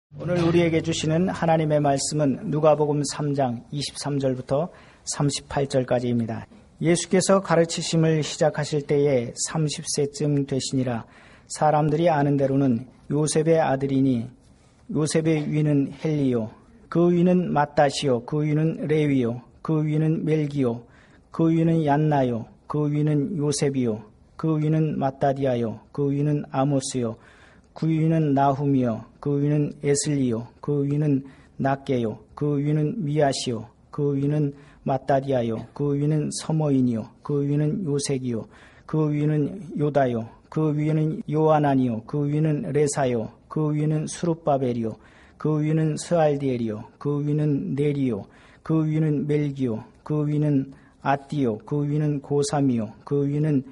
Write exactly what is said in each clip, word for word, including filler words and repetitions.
오늘 우리에게 주시는 하나님의 말씀은 누가복음 삼 장 이십삼 절부터 삼십팔 절까지입니다. 예수께서 가르치심을 시작하실 때에 삼십 세쯤 되시니라. 사람들이 아는 대로는 요셉의 아들이니 요셉의 위는 헬리요, 그 위는 마따시요, 그 위는 레위요, 그 위는 멜기요, 그 위는 얀나요, 그 위는 요셉이요, 그 위는 마따디아요, 그 위는 아모스요, 그 위는 나훔이요, 그 위는 에슬리요, 그 위는 낫게요, 그 위는 미아시요, 그 위는 마따디아요, 그 위는 서머인이요, 그 위는 요색이요, 그 위는 요다요, 그 위는 요아나니요, 그 위는 레사요, 그 위는 수룹바벨이요, 그 위는 스알디엘이요, 그 위는 네리요, 그 위는 멜기요, 그 위는 아띠요, 그 위는 고삼이요, 그 위는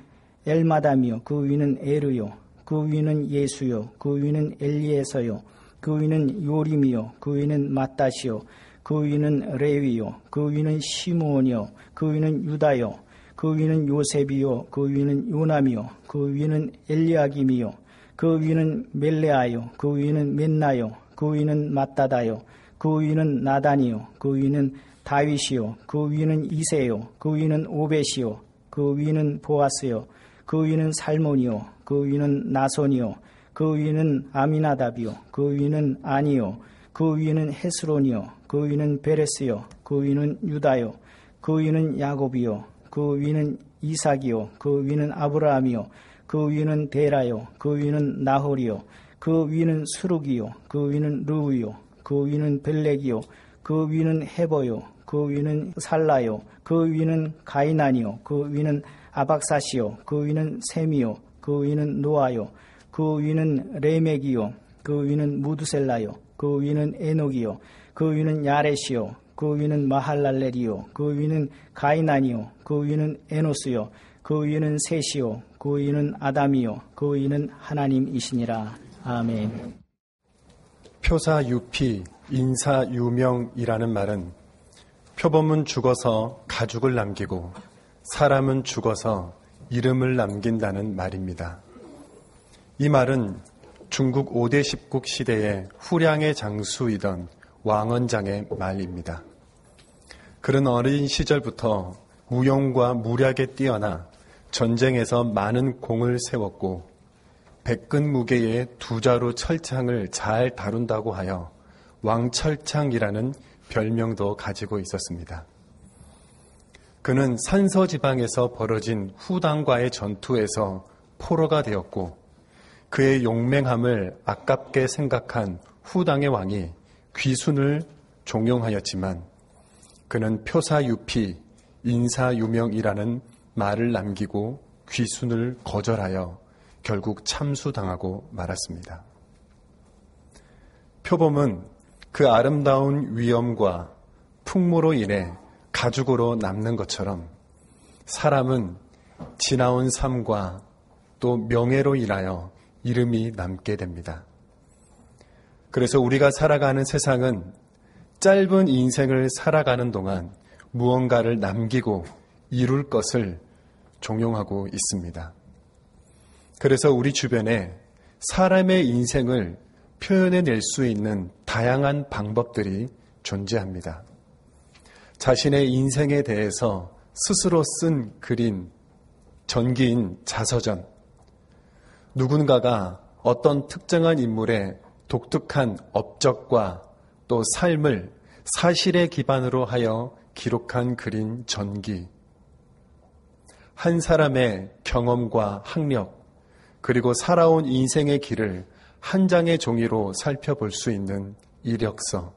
엘마담이요, 그 위는 에르요, 그 위는 예수요, 그 위는 엘리에서요, 그 위는 요림이요, 그 위는 마따시요, 그 위는 레위요, 그 위는 시므온이요, 그 위는 유다요, 그 위는 요셉이요, 그 위는 요남이요, 그 위는 엘리야김이요, 그 위는 멜레아요, 그 위는 멘나요, 그 위는 마따다요, 그 위는 나단이요, 그 위는 다윗이요, 그 위는 이세요, 그 위는 오벳이요, 그 위는 보아스요, 그 위는 살몬이요, 그 위는 나손이요, 그 위는 아미나답이요, 그 위는 아니요, 그 위는 헤스론이요, 그 위는 베레스요, 그 위는 유다요, 그 위는 야곱이요, 그 위는 이삭이요, 그 위는 아브라함이요, 그 위는 데라요, 그 위는 나홀이요, 그 위는 수룩이요, 그 위는 르우요, 그 위는 벨렉이요, 그 위는 헤버요, 그 위는 살라요, 그 위는 가이난이요, 그 위는 아박사시요, 그 위는 셈이요, 그 위는 노아요, 그 위는 레멕이요, 그 위는 무두셀라요, 그 위는 에녹이요, 그 위는 야렛이요, 그 위는 마할랄렐이요, 그 위는 가이난이요, 그 위는 에노스요, 그 위는 셋이요, 그 위는 아담이요, 그 위는 하나님이시니라. 아멘. 표사유피, 인사유명이라는 말은 표범은 죽어서 가죽을 남기고 사람은 죽어서 이름을 남긴다는 말입니다. 이 말은 중국 오 대 십국 시대의 후량의 장수이던 왕언장의 말입니다. 그는 어린 시절부터 무용과 무략에 뛰어나 전쟁에서 많은 공을 세웠고 백근 무게의 두 자루 철창을 잘 다룬다고 하여 왕철창이라는 별명도 가지고 있었습니다. 그는 산서지방에서 벌어진 후당과의 전투에서 포로가 되었고 그의 용맹함을 아깝게 생각한 후당의 왕이 귀순을 종용하였지만 그는 표사유피, 인사유명이라는 말을 남기고 귀순을 거절하여 결국 참수당하고 말았습니다. 표범은 그 아름다운 위엄과 풍모로 인해 가죽으로 남는 것처럼 사람은 지나온 삶과 또 명예로 인하여 이름이 남게 됩니다. 그래서 우리가 살아가는 세상은 짧은 인생을 살아가는 동안 무언가를 남기고 이룰 것을 종용하고 있습니다. 그래서 우리 주변에 사람의 인생을 표현해낼 수 있는 다양한 방법들이 존재합니다. 자신의 인생에 대해서 스스로 쓴 글인 전기인 자서전, 누군가가 어떤 특정한 인물의 독특한 업적과 또 삶을 사실에 기반으로 하여 기록한 글인 전기, 한 사람의 경험과 학력, 그리고 살아온 인생의 길을 한 장의 종이로 살펴볼 수 있는 이력서,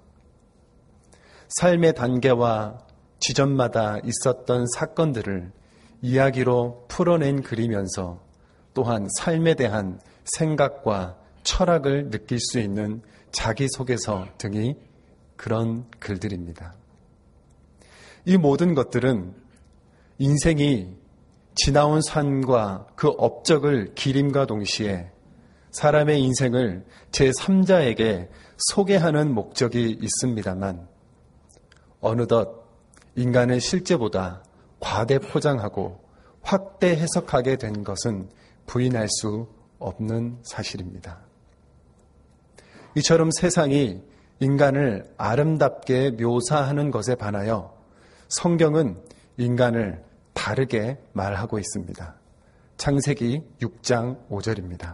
삶의 단계와 지점마다 있었던 사건들을 이야기로 풀어낸 글이면서 또한 삶에 대한 생각과 철학을 느낄 수 있는 자기소개서 등이 그런 글들입니다. 이 모든 것들은 인생이 지나온 삶과 그 업적을 기림과 동시에 사람의 인생을 제삼자에게 소개하는 목적이 있습니다만 어느덧 인간의 실제보다 과대 포장하고 확대 해석하게 된 것은 부인할 수 없는 사실입니다. 이처럼 세상이 인간을 아름답게 묘사하는 것에 반하여 성경은 인간을 다르게 말하고 있습니다. 창세기 육 장 오 절입니다.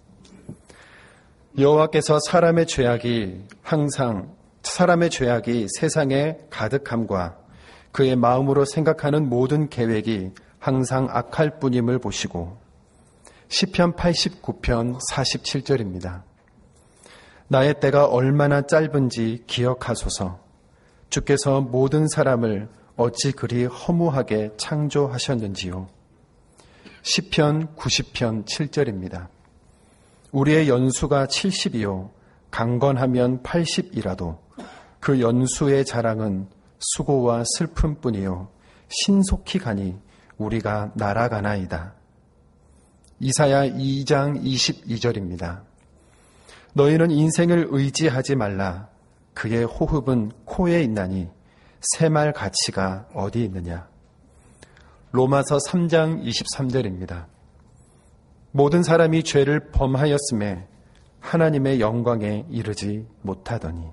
여호와께서 사람의 죄악이 항상 사람의 죄악이 세상에 가득함과 그의 마음으로 생각하는 모든 계획이 항상 악할 뿐임을 보시고 시편 팔십구 편 사십칠 절입니다. 나의 때가 얼마나 짧은지 기억하소서. 주께서 모든 사람을 어찌 그리 허무하게 창조하셨는지요. 시편 구십 편 칠 절입니다. 우리의 연수가 칠십이요 강건하면 팔십이라도 그 연수의 자랑은 수고와 슬픔뿐이요 신속히 가니 우리가 날아가나이다. 이사야 이 장 이십이 절입니다. 너희는 인생을 의지하지 말라. 그의 호흡은 코에 있나니 새말 가치가 어디 있느냐. 로마서 삼 장 이십삼 절입니다. 모든 사람이 죄를 범하였음에 하나님의 영광에 이르지 못하더니.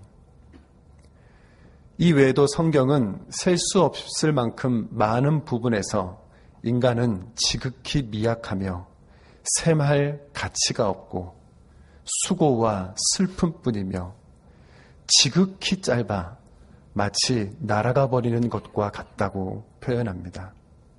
이 외에도 성경은 셀 수 없을 만큼 많은 부분에서 인간은 지극히 미약하며 셈할 가치가 없고 수고와 슬픔뿐이며 지극히 짧아 마치 날아가 버리는 것과 같다고 표현합니다.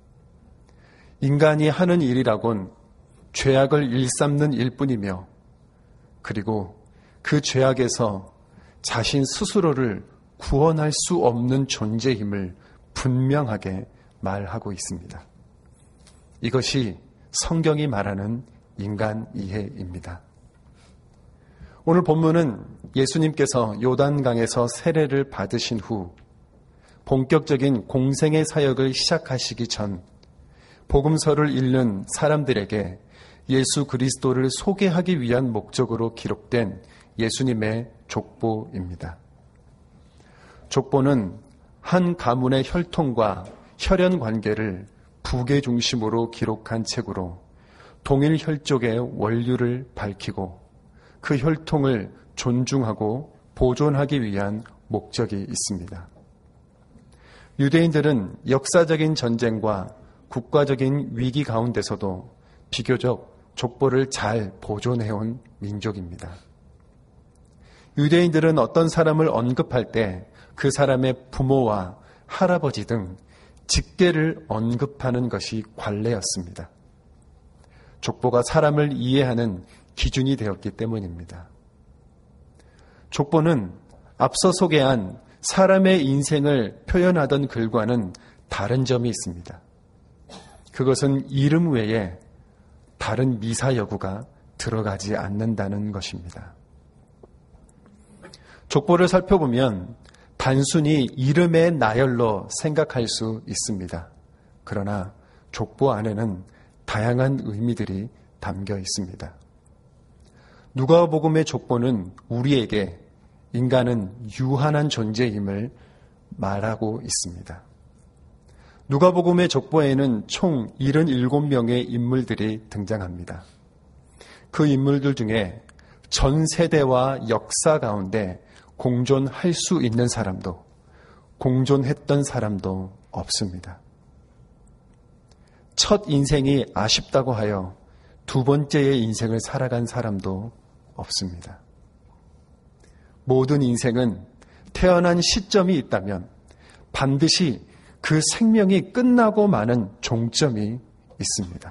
인간이 하는 일이라곤 죄악을 일삼는 일뿐이며 그리고 그 죄악에서 자신 스스로를 구원할 수 없는 존재임을 분명하게 말하고 있습니다. 이것이 성경이 말하는 인간 이해입니다. 오늘 본문은 예수님께서 요단강에서 세례를 받으신 후 본격적인 공생의 사역을 시작하시기 전 복음서를 읽는 사람들에게 예수 그리스도를 소개하기 위한 목적으로 기록된 예수님의 족보입니다. 족보는 한 가문의 혈통과 혈연 관계를 부계 중심으로 기록한 책으로 동일 혈족의 원류를 밝히고 그 혈통을 존중하고 보존하기 위한 목적이 있습니다. 유대인들은 역사적인 전쟁과 국가적인 위기 가운데서도 비교적 족보를 잘 보존해온 민족입니다. 유대인들은 어떤 사람을 언급할 때 그 사람의 부모와 할아버지 등 직계를 언급하는 것이 관례였습니다. 족보가 사람을 이해하는 기준이 되었기 때문입니다. 족보는 앞서 소개한 사람의 인생을 표현하던 글과는 다른 점이 있습니다. 그것은 이름 외에 다른 미사여구가 들어가지 않는다는 것입니다. 족보를 살펴보면 단순히 이름의 나열로 생각할 수 있습니다. 그러나 족보 안에는 다양한 의미들이 담겨 있습니다. 누가복음의 족보는 우리에게 인간은 유한한 존재임을 말하고 있습니다. 누가복음의 족보에는 총 칠십칠 명의 인물들이 등장합니다. 그 인물들 중에 전 세대와 역사 가운데 공존할 수 있는 사람도 공존했던 사람도 없습니다. 첫 인생이 아쉽다고 하여 두 번째의 인생을 살아간 사람도 없습니다. 모든 인생은 태어난 시점이 있다면 반드시 그 생명이 끝나고 마는 종점이 있습니다.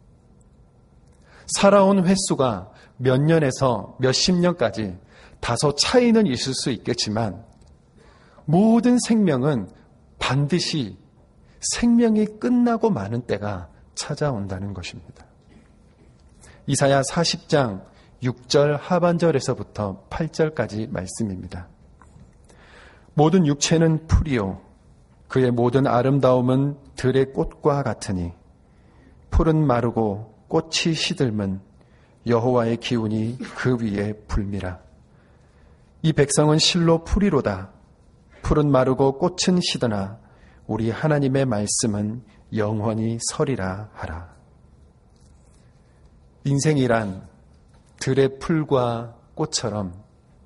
살아온 횟수가 몇 년에서 몇십 년까지 다소 차이는 있을 수 있겠지만 모든 생명은 반드시 생명이 끝나고 마는 때가 찾아온다는 것입니다. 이사야 사십 장 육 절 하반절에서부터 팔 절까지 말씀입니다. 모든 육체는 풀이요 그의 모든 아름다움은 들의 꽃과 같으니 풀은 마르고 꽃이 시들면 여호와의 기운이 그 위에 불미라. 이 백성은 실로 풀이로다. 풀은 마르고 꽃은 시드나 우리 하나님의 말씀은 영원히 서리라 하라. 인생이란 들의 풀과 꽃처럼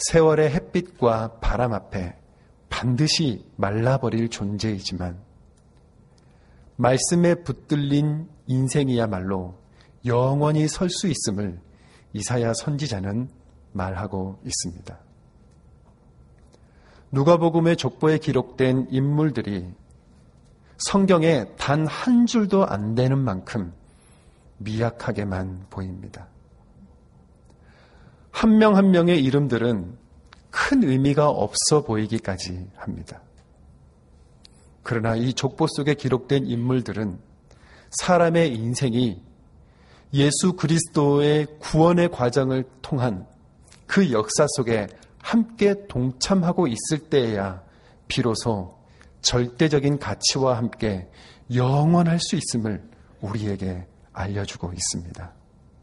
세월의 햇빛과 바람 앞에 반드시 말라버릴 존재이지만 말씀에 붙들린 인생이야말로 영원히 설 수 있음을 이사야 선지자는 말하고 있습니다. 누가복음의 족보에 기록된 인물들이 성경에 단 한 줄도 안 되는 만큼 미약하게만 보입니다. 한 명 한 명의 이름들은 큰 의미가 없어 보이기까지 합니다. 그러나 이 족보 속에 기록된 인물들은 사람의 인생이 예수 그리스도의 구원의 과정을 통한 그 역사 속에 함께 동참하고 있을 때에야 비로소 절대적인 가치와 함께 영원할 수 있음을 우리에게 알려주고 있습니다.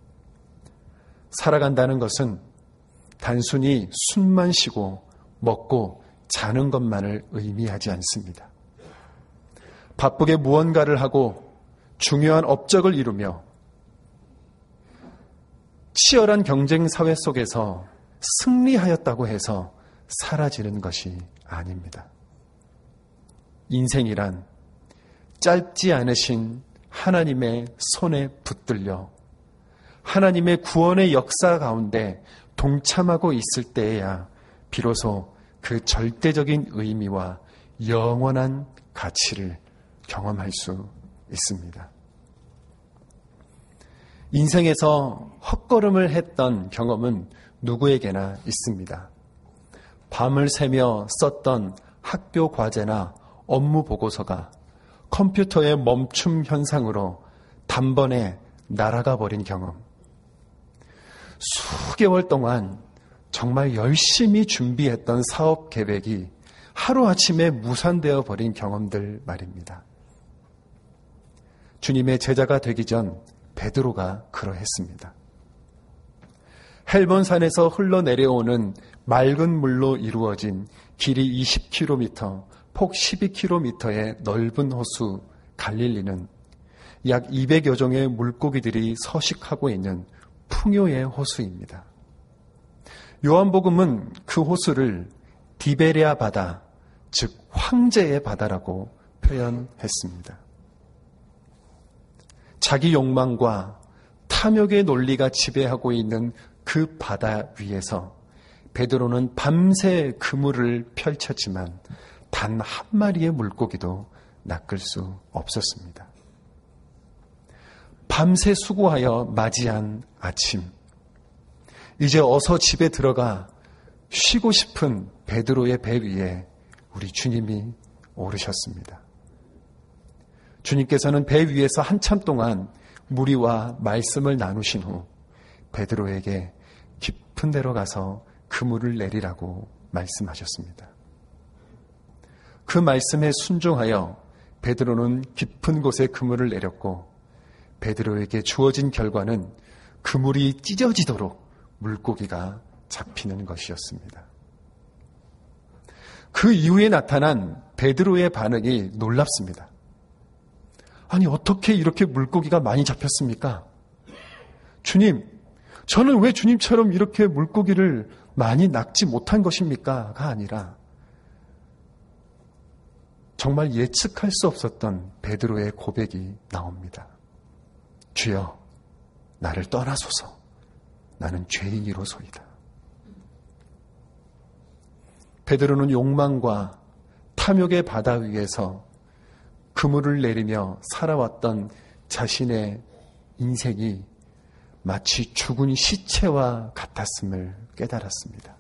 살아간다는 것은 단순히 숨만 쉬고 먹고 자는 것만을 의미하지 않습니다. 바쁘게 무언가를 하고 중요한 업적을 이루며 치열한 경쟁 사회 속에서 승리하였다고 해서 사라지는 것이 아닙니다. 인생이란 짧지 않으신 하나님의 손에 붙들려 하나님의 구원의 역사 가운데 동참하고 있을 때에야 비로소 그 절대적인 의미와 영원한 가치를 경험할 수 있습니다. 인생에서 헛걸음을 했던 경험은 누구에게나 있습니다. 밤을 새며 썼던 학교 과제나 업무 보고서가 컴퓨터의 멈춤 현상으로 단번에 날아가 버린 경험. 수개월 동안 정말 열심히 준비했던 사업 계획이 하루아침에 무산되어 버린 경험들 말입니다. 주님의 제자가 되기 전 베드로가 그러했습니다. 헬본산에서 흘러내려오는 맑은 물로 이루어진 길이 이십 킬로미터, 폭 십이 킬로미터의 넓은 호수 갈릴리는 약 이백여 종의 물고기들이 서식하고 있는 풍요의 호수입니다. 요한복음은 그 호수를 디베랴 바다, 즉 황제의 바다라고 표현했습니다. 자기 욕망과 탐욕의 논리가 지배하고 있는 그 바다 위에서 베드로는 밤새 그물을 펼쳤지만 단 한 마리의 물고기도 낚을 수 없었습니다. 밤새 수고하여 맞이한 아침, 이제 어서 집에 들어가 쉬고 싶은 베드로의 배 위에 우리 주님이 오르셨습니다. 주님께서는 배 위에서 한참 동안 무리와 말씀을 나누신 후 베드로에게 깊은 데로 가서 그물을 내리라고 말씀하셨습니다. 그 말씀에 순종하여 베드로는 깊은 곳에 그물을 내렸고 베드로에게 주어진 결과는 그물이 찢어지도록 물고기가 잡히는 것이었습니다. 그 이후에 나타난 베드로의 반응이 놀랍습니다. 아니, 어떻게 이렇게 물고기가 많이 잡혔습니까? 주님, 저는 왜 주님처럼 이렇게 물고기를 많이 낚지 못한 것입니까? 가 아니라 정말 예측할 수 없었던 베드로의 고백이 나옵니다. 주여, 나를 떠나소서. 나는 죄인이로소이다. 베드로는 욕망과 탐욕의 바다 위에서 그물을 내리며 살아왔던 자신의 인생이 마치 죽은 시체와 같았음을 깨달았습니다.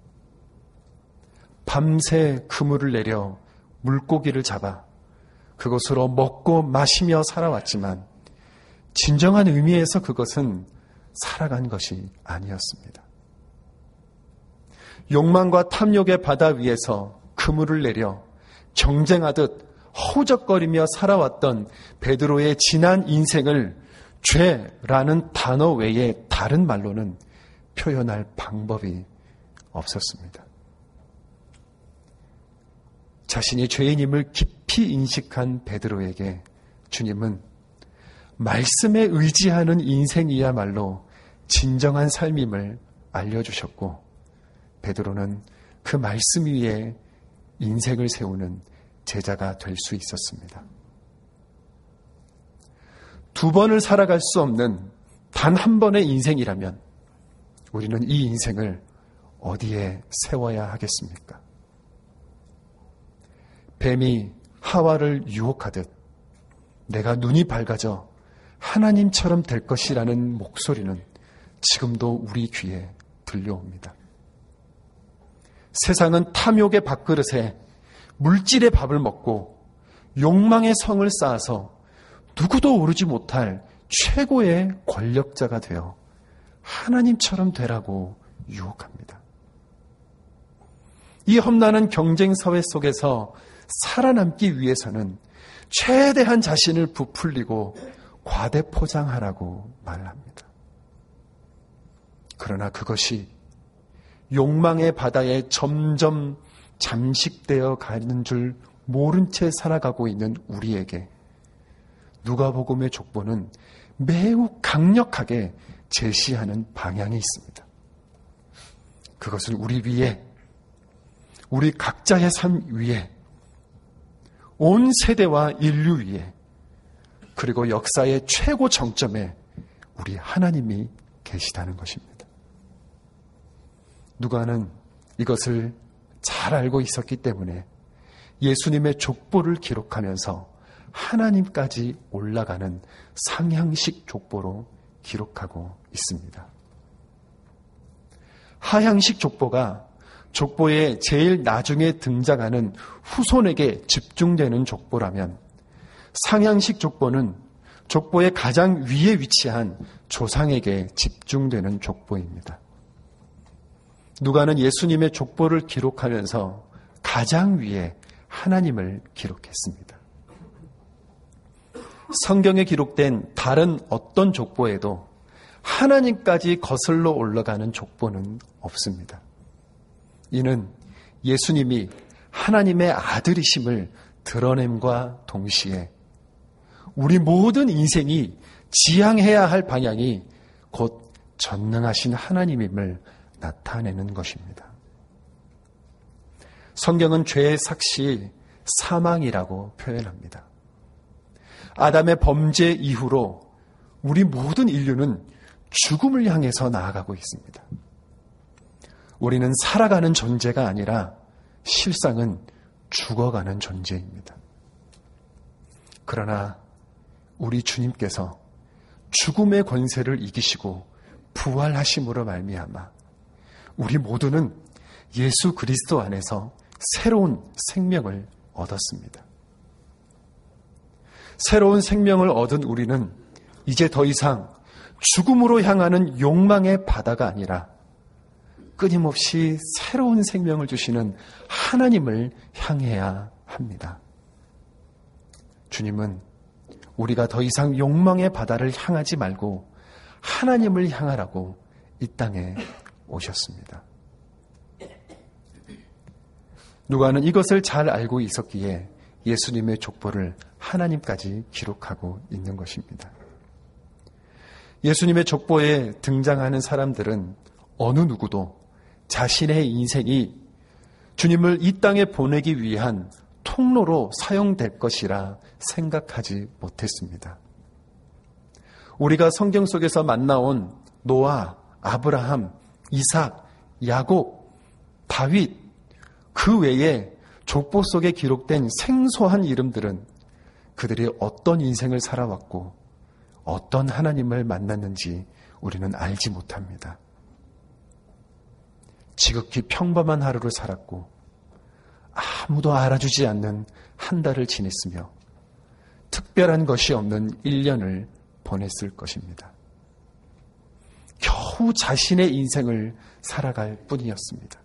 밤새 그물을 내려 물고기를 잡아 그것으로 먹고 마시며 살아왔지만 진정한 의미에서 그것은 살아간 것이 아니었습니다. 욕망과 탐욕의 바다 위에서 그물을 내려 경쟁하듯 허우적거리며 살아왔던 베드로의 지난 인생을 죄라는 단어 외에 다른 말로는 표현할 방법이 없었습니다. 자신이 죄인임을 깊이 인식한 베드로에게 주님은 말씀에 의지하는 인생이야말로 진정한 삶임을 알려주셨고 베드로는 그 말씀 위에 인생을 세우는 제자가 될 수 있었습니다. 두 번을 살아갈 수 없는 단 한 번의 인생이라면 우리는 이 인생을 어디에 세워야 하겠습니까? 뱀이 하와를 유혹하듯 내가 눈이 밝아져 하나님처럼 될 것이라는 목소리는 지금도 우리 귀에 들려옵니다. 세상은 탐욕의 밥그릇에 물질의 밥을 먹고 욕망의 성을 쌓아서 누구도 오르지 못할 최고의 권력자가 되어 하나님처럼 되라고 유혹합니다. 이 험난한 경쟁 사회 속에서 살아남기 위해서는 최대한 자신을 부풀리고 과대포장하라고 말합니다. 그러나 그것이 욕망의 바다에 점점 잠식되어 가는 줄 모른 채 살아가고 있는 우리에게 누가복음의 족보는 매우 강력하게 제시하는 방향이 있습니다. 그것은 우리 위에, 우리 각자의 삶 위에, 온 세대와 인류 위에, 그리고 역사의 최고 정점에 우리 하나님이 계시다는 것입니다. 누가는 이것을 잘 알고 있었기 때문에 예수님의 족보를 기록하면서 하나님까지 올라가는 상향식 족보로 기록하고 있습니다. 하향식 족보가 족보의 제일 나중에 등장하는 후손에게 집중되는 족보라면 상향식 족보는 족보의 가장 위에 위치한 조상에게 집중되는 족보입니다. 누가는 예수님의 족보를 기록하면서 가장 위에 하나님을 기록했습니다. 성경에 기록된 다른 어떤 족보에도 하나님까지 거슬러 올라가는 족보는 없습니다. 이는 예수님이 하나님의 아들이심을 드러냄과 동시에 우리 모든 인생이 지향해야 할 방향이 곧 전능하신 하나님임을 나타내는 것입니다. 성경은 죄의 삭시 사망이라고 표현합니다. 아담의 범죄 이후로 우리 모든 인류는 죽음을 향해서 나아가고 있습니다. 우리는 살아가는 존재가 아니라 실상은 죽어가는 존재입니다. 그러나 우리 주님께서 죽음의 권세를 이기시고 부활하심으로 말미암아 우리 모두는 예수 그리스도 안에서 새로운 생명을 얻었습니다. 새로운 생명을 얻은 우리는 이제 더 이상 죽음으로 향하는 욕망의 바다가 아니라 끊임없이 새로운 생명을 주시는 하나님을 향해야 합니다. 주님은 우리가 더 이상 욕망의 바다를 향하지 말고 하나님을 향하라고 이 땅에 오셨습니다. 누가는 이것을 잘 알고 있었기에 예수님의 족보를 하나님까지 기록하고 있는 것입니다. 예수님의 족보에 등장하는 사람들은 어느 누구도 자신의 인생이 주님을 이 땅에 보내기 위한 통로로 사용될 것이라 생각하지 못했습니다. 우리가 성경 속에서 만나온 노아, 아브라함, 이삭, 야곱, 다윗, 그 외에 족보 속에 기록된 생소한 이름들은 그들이 어떤 인생을 살아왔고 어떤 하나님을 만났는지 우리는 알지 못합니다. 지극히 평범한 하루를 살았고 아무도 알아주지 않는 한 달을 지냈으며 특별한 것이 없는 일 년을 보냈을 것입니다. 겨우 자신의 인생을 살아갈 뿐이었습니다.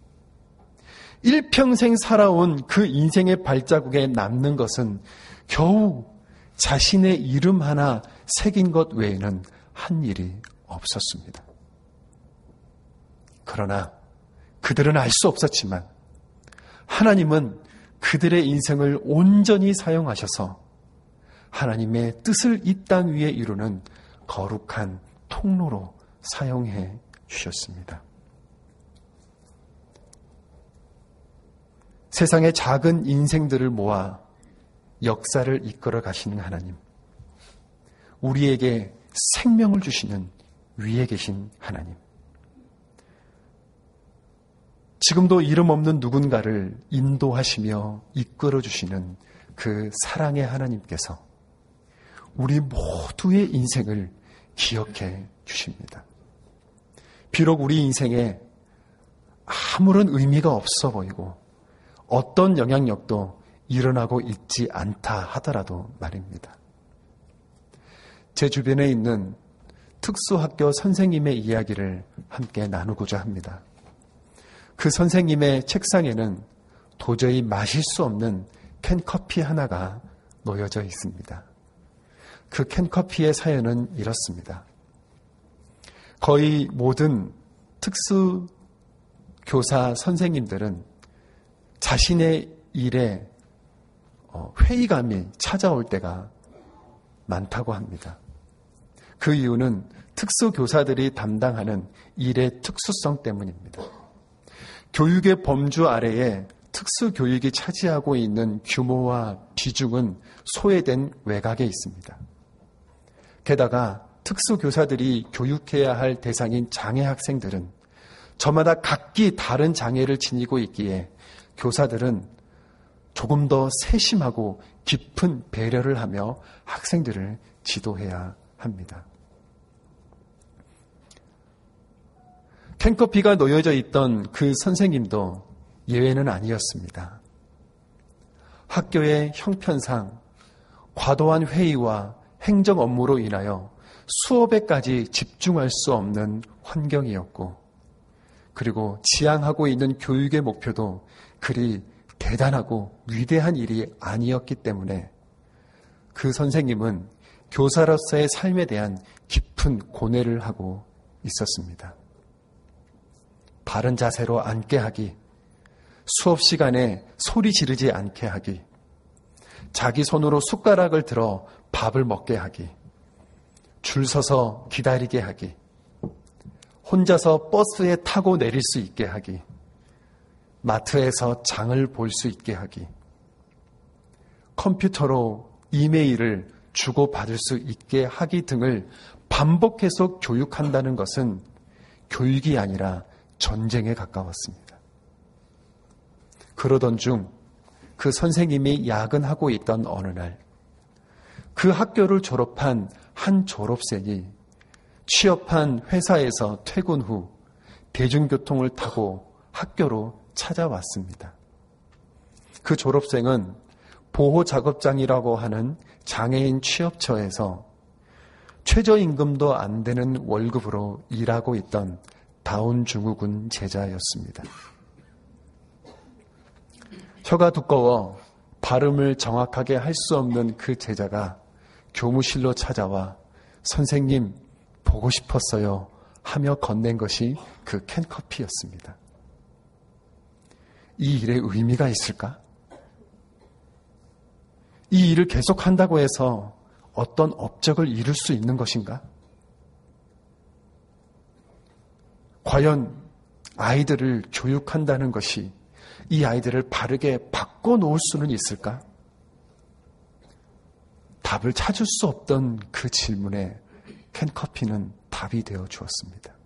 일평생 살아온 그 인생의 발자국에 남는 것은 겨우 자신의 이름 하나 새긴 것 외에는 한 일이 없었습니다. 그러나 그들은 알 수 없었지만 하나님은 그들의 인생을 온전히 사용하셔서 하나님의 뜻을 이 땅 위에 이루는 거룩한 통로로 사용해 주셨습니다. 세상의 작은 인생들을 모아 역사를 이끌어 가시는 하나님, 우리에게 생명을 주시는 위에 계신 하나님, 지금도 이름 없는 누군가를 인도하시며 이끌어 주시는 그 사랑의 하나님께서 우리 모두의 인생을 기억해 주십니다. 비록 우리 인생에 아무런 의미가 없어 보이고 어떤 영향력도 일어나고 있지 않다 하더라도 말입니다. 제 주변에 있는 특수학교 선생님의 이야기를 함께 나누고자 합니다. 그 선생님의 책상에는 도저히 마실 수 없는 캔커피 하나가 놓여져 있습니다. 그 캔커피의 사연은 이렇습니다. 거의 모든 특수교사 선생님들은 자신의 일에 회의감이 찾아올 때가 많다고 합니다. 그 이유는 특수교사들이 담당하는 일의 특수성 때문입니다. 교육의 범주 아래에 특수교육이 차지하고 있는 규모와 비중은 소외된 외곽에 있습니다. 게다가 특수교사들이 교육해야 할 대상인 장애 학생들은 저마다 각기 다른 장애를 지니고 있기에 교사들은 조금 더 세심하고 깊은 배려를 하며 학생들을 지도해야 합니다. 캔커피가 놓여져 있던 그 선생님도 예외는 아니었습니다. 학교의 형편상 과도한 회의와 행정 업무로 인하여 수업에까지 집중할 수 없는 환경이었고, 그리고 지향하고 있는 교육의 목표도 그리 대단하고 위대한 일이 아니었기 때문에 그 선생님은 교사로서의 삶에 대한 깊은 고뇌를 하고 있었습니다. 바른 자세로 앉게 하기, 수업 시간에 소리 지르지 않게 하기, 자기 손으로 숟가락을 들어 밥을 먹게 하기, 줄 서서 기다리게 하기, 혼자서 버스에 타고 내릴 수 있게 하기, 마트에서 장을 볼 수 있게 하기, 컴퓨터로 이메일을 주고받을 수 있게 하기 등을 반복해서 교육한다는 것은 교육이 아니라 전쟁에 가까웠습니다. 그러던 중 그 선생님이 야근하고 있던 어느 날, 그 학교를 졸업한 한 졸업생이 취업한 회사에서 퇴근 후 대중교통을 타고 학교로 찾아왔습니다. 그 졸업생은 보호작업장이라고 하는 장애인 취업처에서 최저임금도 안 되는 월급으로 일하고 있던 다운증후군 제자였습니다. 혀가 두꺼워 발음을 정확하게 할 수 없는 그 제자가 교무실로 찾아와 선생님 보고 싶었어요 하며 건넨 것이 그 캔커피였습니다. 이 일에 의미가 있을까? 이 일을 계속한다고 해서 어떤 업적을 이룰 수 있는 것인가? 과연 아이들을 교육한다는 것이 이 아이들을 바르게 바꿔놓을 수는 있을까? 답을 찾을 수 없던 그 질문에 캔커피는 답이 되어 주었습니다.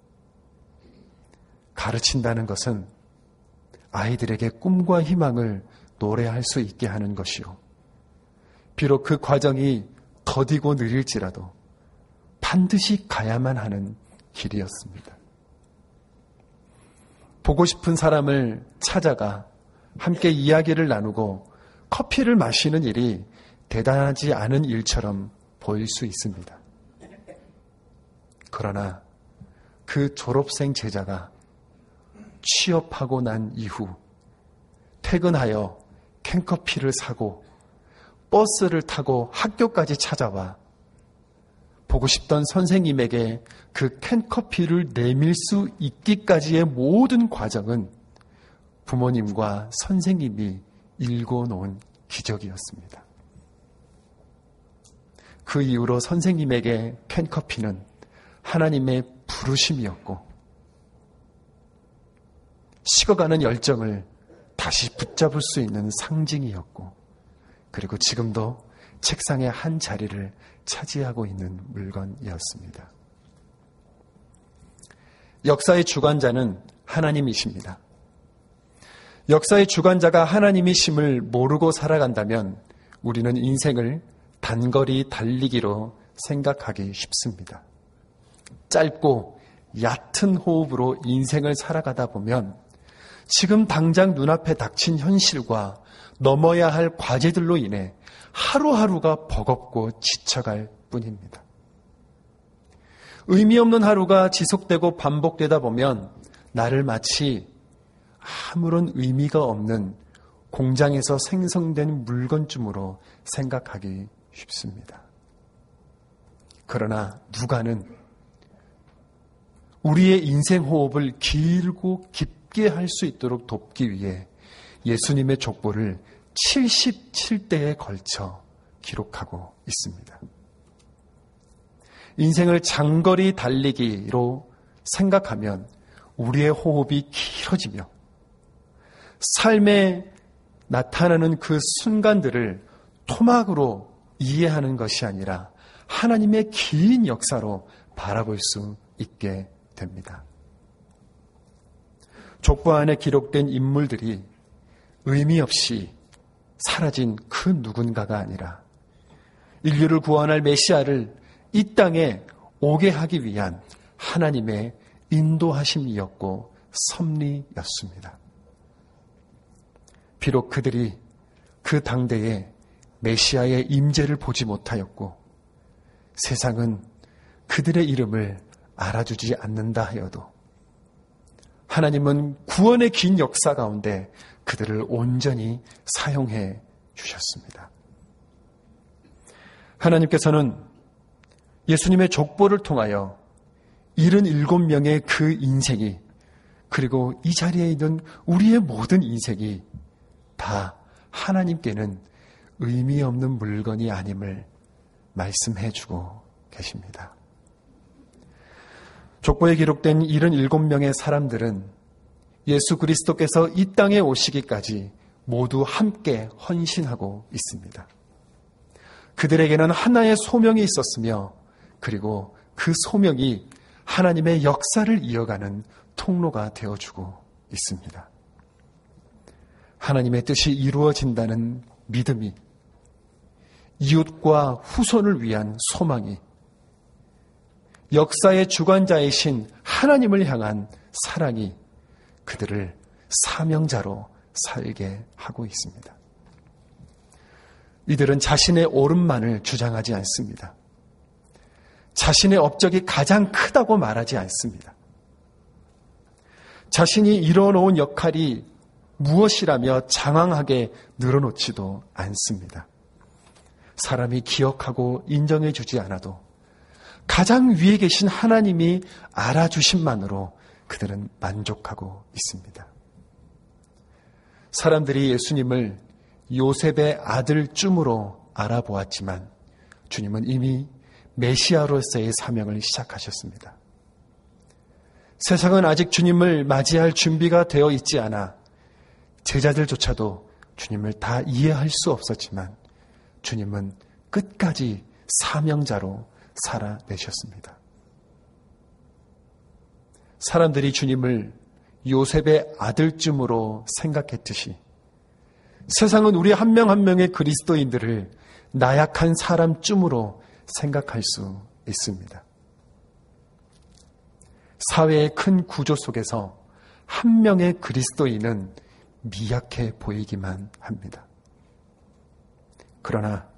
가르친다는 것은 아이들에게 꿈과 희망을 노래할 수 있게 하는 것이요, 비록 그 과정이 더디고 느릴지라도 반드시 가야만 하는 길이었습니다. 보고 싶은 사람을 찾아가 함께 이야기를 나누고 커피를 마시는 일이 대단하지 않은 일처럼 보일 수 있습니다. 그러나 그 졸업생 제자가 취업하고 난 이후 퇴근하여 캔커피를 사고 버스를 타고 학교까지 찾아와 보고 싶던 선생님에게 그 캔커피를 내밀 수 있기까지의 모든 과정은 부모님과 선생님이 일궈놓은 기적이었습니다. 그 이후로 선생님에게 캔커피는 하나님의 부르심이었고, 식어가는 열정을 다시 붙잡을 수 있는 상징이었고, 그리고 지금도 책상의 한 자리를 차지하고 있는 물건이었습니다. 역사의 주관자는 하나님이십니다. 역사의 주관자가 하나님이심을 모르고 살아간다면 우리는 인생을 단거리 달리기로 생각하기 쉽습니다. 짧고 얕은 호흡으로 인생을 살아가다 보면 지금 당장 눈앞에 닥친 현실과 넘어야 할 과제들로 인해 하루하루가 버겁고 지쳐갈 뿐입니다. 의미 없는 하루가 지속되고 반복되다 보면 나를 마치 아무런 의미가 없는 공장에서 생성된 물건쯤으로 생각하기 쉽습니다. 그러나 누가는 우리의 인생 호흡을 길고 깊게 할 수 있도록 돕기 위해 예수님의 족보를 칠십칠 대에 걸쳐 기록하고 있습니다. 인생을 장거리 달리기로 생각하면 우리의 호흡이 길어지며 삶에 나타나는 그 순간들을 토막으로 이해하는 것이 아니라 하나님의 긴 역사로 바라볼 수 있게 됩니다. 족보 안에 기록된 인물들이 의미 없이 사라진 그 누군가가 아니라 인류를 구원할 메시아를 이 땅에 오게 하기 위한 하나님의 인도하심이었고 섭리였습니다. 비록 그들이 그 당대에 메시아의 임재를 보지 못하였고 세상은 그들의 이름을 알아주지 않는다 하여도 하나님은 구원의 긴 역사 가운데 그들을 온전히 사용해 주셨습니다. 하나님께서는 예수님의 족보를 통하여 칠십칠 명의 그 인생이, 그리고 이 자리에 있는 우리의 모든 인생이 다 하나님께는 의미 없는 물건이 아님을 말씀해 주고 계십니다. 족보에 기록된 칠십칠 명의 사람들은 예수 그리스도께서 이 땅에 오시기까지 모두 함께 헌신하고 있습니다. 그들에게는 하나의 소명이 있었으며 그리고 그 소명이 하나님의 역사를 이어가는 통로가 되어주고 있습니다. 하나님의 뜻이 이루어진다는 믿음이, 이웃과 후손을 위한 소망이, 역사의 주관자이신 하나님을 향한 사랑이 그들을 사명자로 살게 하고 있습니다. 이들은 자신의 옳음만을 주장하지 않습니다. 자신의 업적이 가장 크다고 말하지 않습니다. 자신이 이뤄놓은 역할이 무엇이라며 장황하게 늘어놓지도 않습니다. 사람이 기억하고 인정해 주지 않아도 가장 위에 계신 하나님이 알아주심만으로 그들은 만족하고 있습니다. 사람들이 예수님을 요셉의 아들쯤으로 알아보았지만 주님은 이미 메시아로서의 사명을 시작하셨습니다. 세상은 아직 주님을 맞이할 준비가 되어 있지 않아 제자들조차도 주님을 다 이해할 수 없었지만 주님은 끝까지 사명자로 살아내셨습니다. 사람들이 주님을 요셉의 아들쯤으로 생각했듯이 세상은 우리 한 명 한 명의 그리스도인들을 나약한 사람쯤으로 생각할 수 있습니다. 사회의 큰 구조 속에서 한 명의 그리스도인은 미약해 보이기만 합니다. 그러나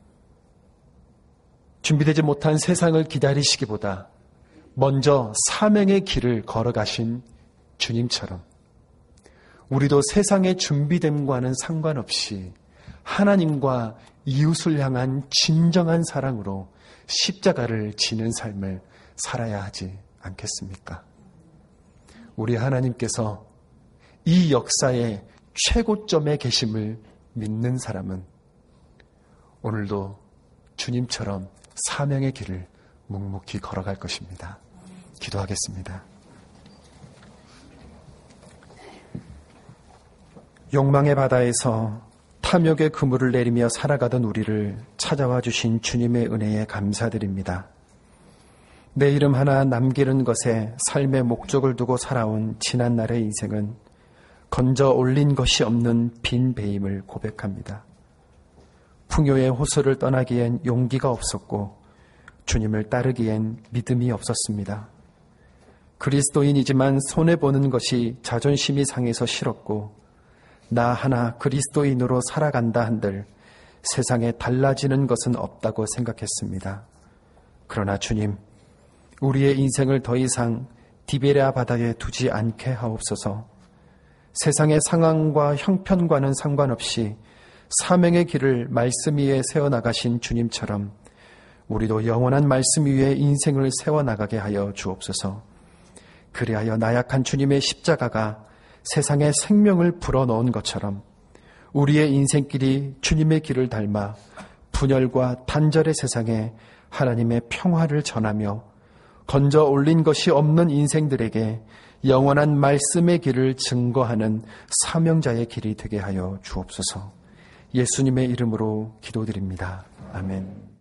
준비되지 못한 세상을 기다리시기보다 먼저 사명의 길을 걸어가신 주님처럼 우리도 세상의 준비됨과는 상관없이 하나님과 이웃을 향한 진정한 사랑으로 십자가를 지는 삶을 살아야 하지 않겠습니까? 우리 하나님께서 이 역사의 최고점에 계심을 믿는 사람은 오늘도 주님처럼 사명의 길을 묵묵히 걸어갈 것입니다. 기도하겠습니다. 욕망의 바다에서 탐욕의 그물을 내리며 살아가던 우리를 찾아와 주신 주님의 은혜에 감사드립니다. 내 이름 하나 남기는 것에 삶의 목적을 두고 살아온 지난날의 인생은 건져 올린 것이 없는 빈 배임을 고백합니다. 풍요의 호수를 떠나기엔 용기가 없었고 주님을 따르기엔 믿음이 없었습니다. 그리스도인이지만 손해보는 것이 자존심이 상해서 싫었고 나 하나 그리스도인으로 살아간다 한들 세상에 달라지는 것은 없다고 생각했습니다. 그러나 주님, 우리의 인생을 더 이상 디베랴 바다에 두지 않게 하옵소서. 세상의 상황과 형편과는 상관없이 사명의 길을 말씀 위에 세워나가신 주님처럼 우리도 영원한 말씀 위에 인생을 세워나가게 하여 주옵소서. 그리하여 나약한 주님의 십자가가 세상에 생명을 불어넣은 것처럼 우리의 인생길이 주님의 길을 닮아 분열과 단절의 세상에 하나님의 평화를 전하며 건져 올린 것이 없는 인생들에게 영원한 말씀의 길을 증거하는 사명자의 길이 되게 하여 주옵소서. 예수님의 이름으로 기도드립니다. 아멘.